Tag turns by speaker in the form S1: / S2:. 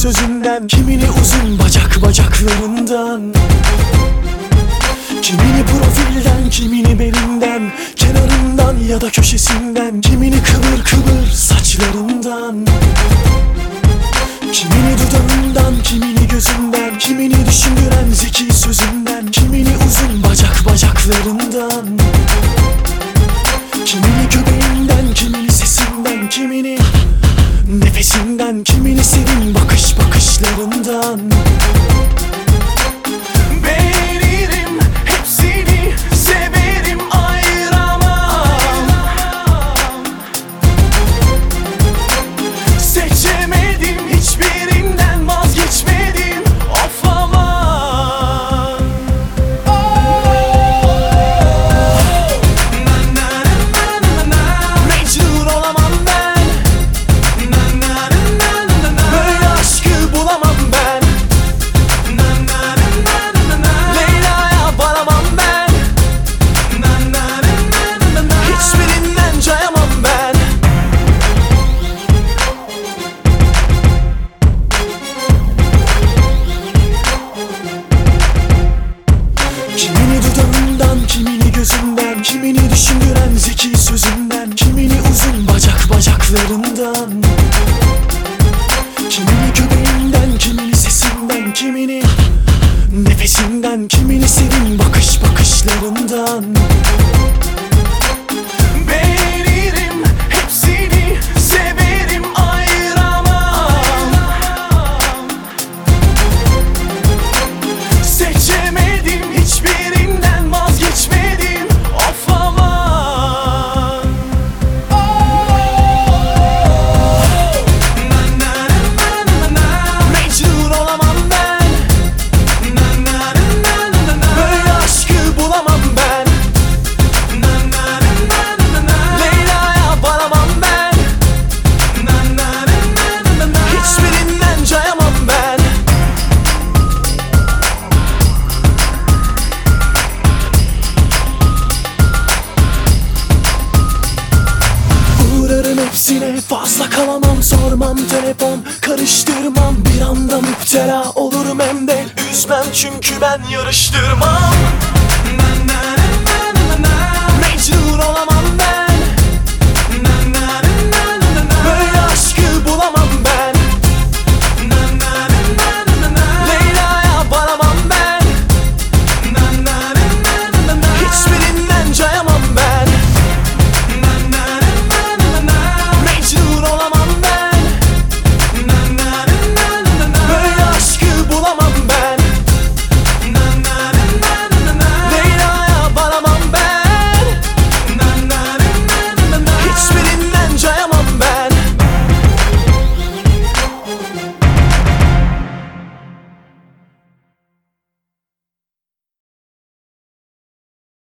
S1: sözünden, kimini uzun bacaklarından, kimini profilden, kimini belinden, kenarından ya da köşesinden, kimini kıvır saçlarından, kimini dudağından, kimini gözünden, kimini düşündüren zeki sözünden, kimini uzun bacaklarından, kimini göbeğinden, kimini sesinden, kimini nefesinden, kimini serin bakışlarından. Beğenirim hepsini, severim, ayıramam. Seçemedim, hiçbirinden vazgeçmedim. Of aman. Mecnun olamam ben, böyle aşkı bulamam ben. Leyla'ya varamam ben, hiçbirinden cayamam ben. Kimini dudağından, kimini gözünden, kimini düşündüren zeki sözünden, kimini uzun bacaklarından, kimini göbeğinden, kimini sesinden, kimini nefesinden, kimini serin bakışlarından. Beğenirim hepsini, severim, ayıramam. Seçemedim, hiçbirinden vazgeçmedim. Of aman. Mecnun olamam ben, böyle aşkı bulamam ben. Leyla'ya varamam ben, hiçbirinden cayamam ben. Uğrarım hepsine, fazla kalamam, sormam telefon, karıştırmam, bir anda müptela olurum hem de üzmem, çünkü ben yarıştırmam.